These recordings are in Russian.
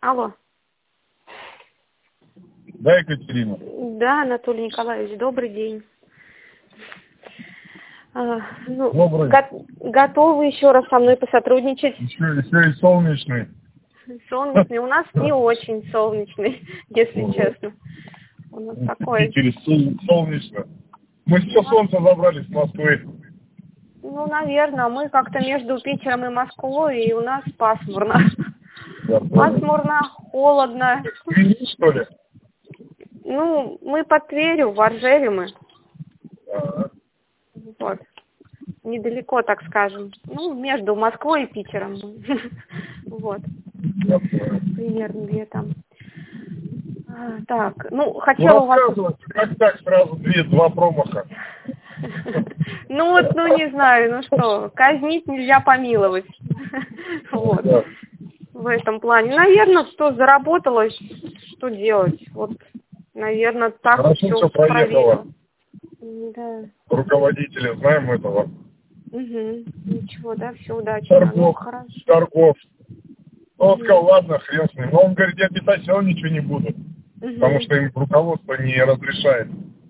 Алло. Да, Екатерина? Да, Анатолий Николаевич, добрый день. Добрый. Готовы еще раз со мной посотрудничать? Еще и солнечный. Солнечный. У нас не очень солнечный, если честно. У нас такой. В Питере солнечно. Мы все солнце забрали с Москвы. Ну, наверное, мы как-то между Питером и Москвой, и у нас пасмурно. Пасмурно, холодно. Что ли? Ну, мы под Тверью, в Оржеве мы. Вот. Недалеко, так скажем. Ну, между Москвой и Питером мы. Вот. Примерно где там. Так, ну, хотела у вас... Как так сразу два промаха? Ну вот, ну не знаю, ну что, казнить нельзя помиловать. Вот. В этом плане. Наверное, что заработалось, что делать? Вот, наверное, так все проехало. Да. Руководители, знаем этого. Ничего, да, все удачно. Ну, хорошо. Торгов. Он сказал, ладно, хрен с ним. Но он говорит, я писать все равно ничего не буду. Потому что им руководство не разрешает.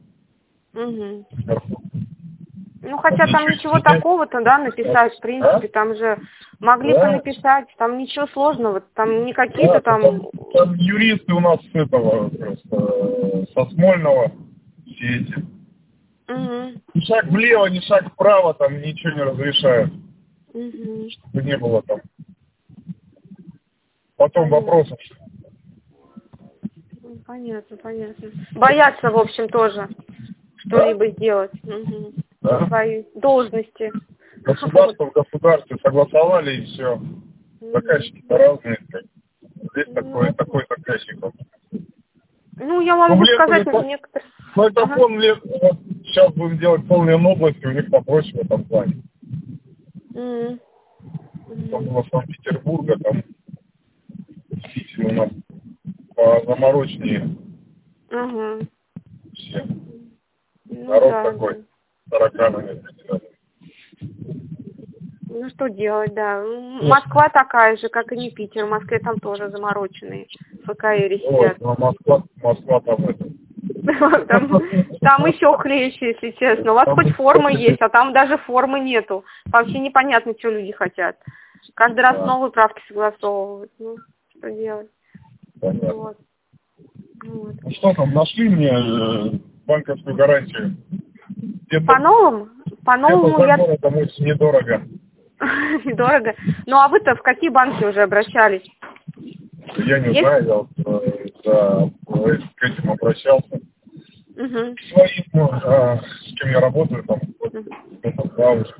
Ну, хотя там ничего такого-то, да, написать, в принципе, там же могли бы написать, там ничего сложного, там не какие-то там... Там юристы у нас с этого, просто, со Смольного, все эти. Ни шаг влево, ни шаг вправо, там ничего не разрешают. Чтобы не было там. Потом вопросов. Понятно. Боятся, в общем, тоже что-либо сделать. Да. Свои должности. Государство в государстве согласовали и все. Заказчики-то разные. Здесь такой заказчик. Ну, я вам могу сказать, некоторые... Ну, это фон лет, вот сейчас будем делать полные области, у них попроще в этом плане. Там было Санкт-Петербурга, там в Питере у нас позаморочнее. Все. Народ такой, тараканами. Ну, что делать, да. Москва такая же, как и не Питер. В Москве там тоже замороченные ФКР сидят. Москва там это. Там еще хлеще, если честно. У вас хоть форма есть, а там даже формы нету. Вообще непонятно, что люди хотят. Каждый раз новые правки согласовывают. Ну, что делать? Вот. Ну что там, нашли мне банковскую гарантию? По-новому? По-новому я... Там очень недорого. Недорого? Ну, а вы-то в какие банки уже обращались? Я не знаю, я к этим обращался. Своим, с кем я работаю, там, бабушка.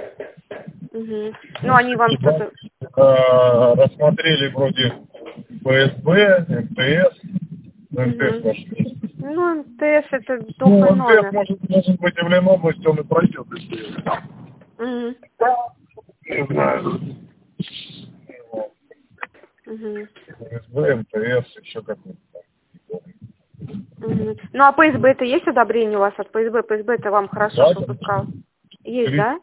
Ну, они вам что-то... Рассмотрели вроде ФСБ, МТС. МТС ваш есть. Ну, МТС это топовый номер. МТС может быть и в Ленобласти, он и пройдет, если... Не знаю. ФСБ, МТС, еще как-нибудь. Ну, а ПСБ это есть одобрение у вас от ПСБ? ПСБ это вам хорошо выпускал? Есть, да?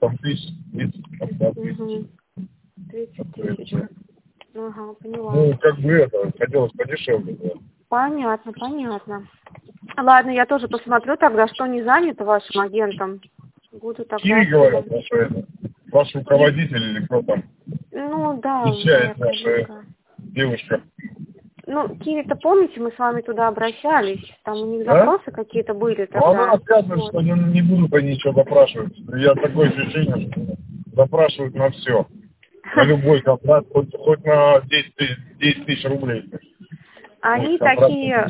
30 тысяч. Ага, поняла. Ну, как бы это, хотелось подешевле, да. Понятно. Ладно, я тоже посмотрю тогда, что не занято вашим агентом. Буду тогда... Киви, говорят, ваш руководитель или кто там? Ну, да. Вещает наша девушка. Ну, Киви-то, помните, мы с вами туда обращались, там у них запросы какие-то были тогда. Ну, она рассказывает, что не будут они ничего запрашивать. Я такое ощущение, что запрашивают на все. На любой контракт, хоть на 10 тысяч рублей. Они такие,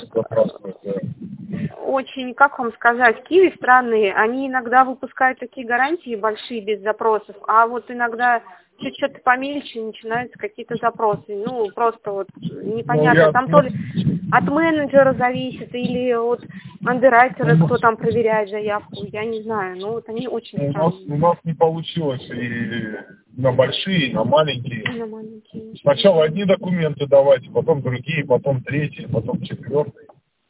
очень, как вам сказать, Киви странные, они иногда выпускают такие гарантии большие без запросов, а вот иногда чуть-чуть помельче начинаются какие-то запросы. Ну, просто вот непонятно, там то ли от менеджера зависит, или от андеррайтера, кто там проверяет заявку, я не знаю. Ну, вот они очень странные. У нас не получилось и на большие, и на маленькие. Сначала одни документы давайте, потом другие, потом третьи, потом четвертые.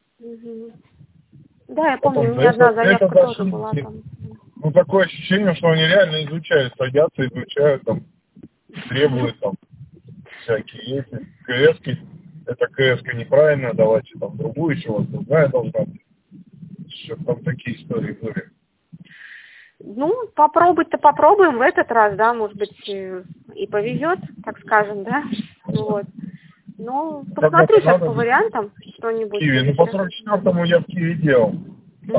Да, я помню, у меня одна заявка тоже была там. Ну, такое ощущение, что они реально изучают, садятся, изучают, там, требуют, там, всякие эти КСки. это КС-ка неправильная, давайте там другую еще, у вас другая должна быть. Что там такие истории были. Ну, попробовать-то попробуем в этот раз, да, может быть, и повезет, так скажем, да, вот. Ну, посмотрю сейчас по вариантам что-нибудь. Киви, ну по 44-му я в Киеве делал. Там,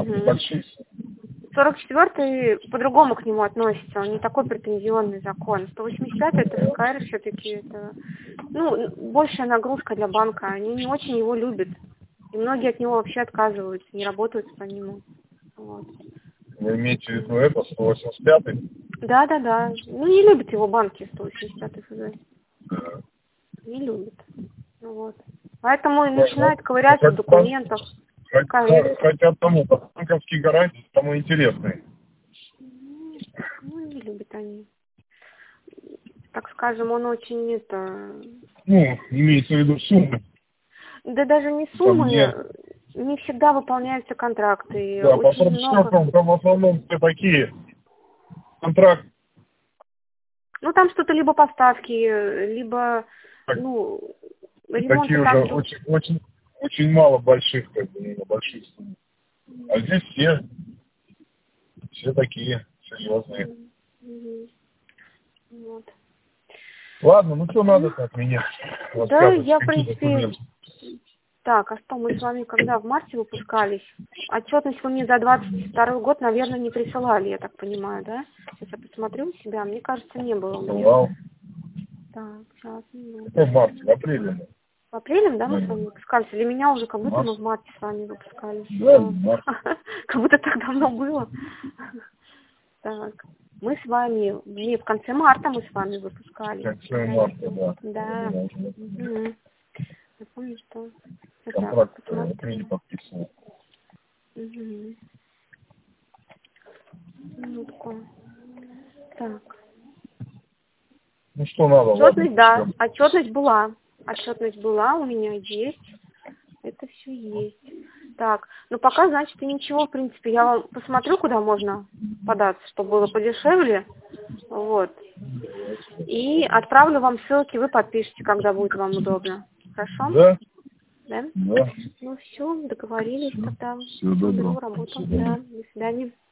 44-й по-другому к нему относится, он не такой претензионный закон. 185-й это СКР все-таки, это, ну, большая нагрузка для банка, они не очень его любят. И многие от него вообще отказываются, не работают по нему. Вот. Вы имеете в виду это, 185-й? Да. Ну, не любят его банки, 185-й ФЗ. Да. Не любят. Ну, вот. Поэтому и начинают ковыряться в документах. Хотя тому, банковские гарантии самые интересные. Ну, не любят они. Так скажем, он очень это... Ну, имеется в виду суммы. Да даже не суммы, не всегда выполняются контракты. Да, по 44-му там в основном все такие контракты. Ну, там что-то либо поставки, либо, так, ну, ремонт. Такие там уже очень мало больших, как бы, на больших суммах. А здесь все такие серьезные. Вот. Ладно, ну что надо от меня? Да, я, в принципе... Так, а что, мы с вами когда в марте выпускались? Отчетность вы мне за 22 год, наверное, не присылали, я так понимаю, да? Сейчас я посмотрю у себя, мне кажется, не было у меня. Так, сейчас. Это в марте, в апреле. В апреле, да, мы с вами выпускались? Или меня уже как будто мы в марте с вами выпускались? Да, в марте. Как будто так давно было. Так, мы с вами, в конце марта мы с вами выпускались. В конце марта, да. Да. Я помню, что... Контракт в апреле подписывал. Минутку. Так. Ну что надо? Отчетность, да. Отчетность была. Отчетность была, у меня есть. Это все есть. Так, ну пока, значит, и ничего, в принципе. Я вам посмотрю, куда можно податься, чтобы было подешевле. Вот. И отправлю вам ссылки, вы подпишите, когда будет вам удобно. Хорошо? Да. Да? Да. Ну все, договорились тогда. Всего доброго. Работу. Да, до свидания.